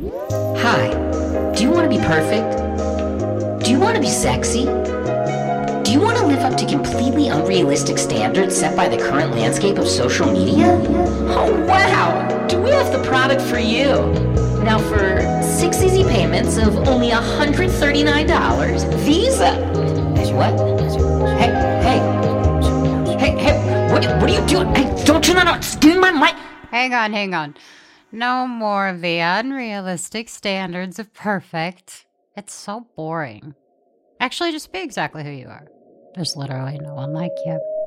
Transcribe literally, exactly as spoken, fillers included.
Hi. Do you want to be perfect? Do you want to be sexy? Do you want to live up to completely unrealistic standards set by the current landscape of social media? Oh wow! Do we have the product for you? Now for six easy payments of only one hundred thirty-nine dollars, Visa... What? Hey, hey. Hey, hey, what, what are you doing? Hey, don't turn that on! Give me my mic! Hang on, hang on. No more of the unrealistic standards of perfect. It's so boring. Actually, just be exactly who you are. There's literally no one like you.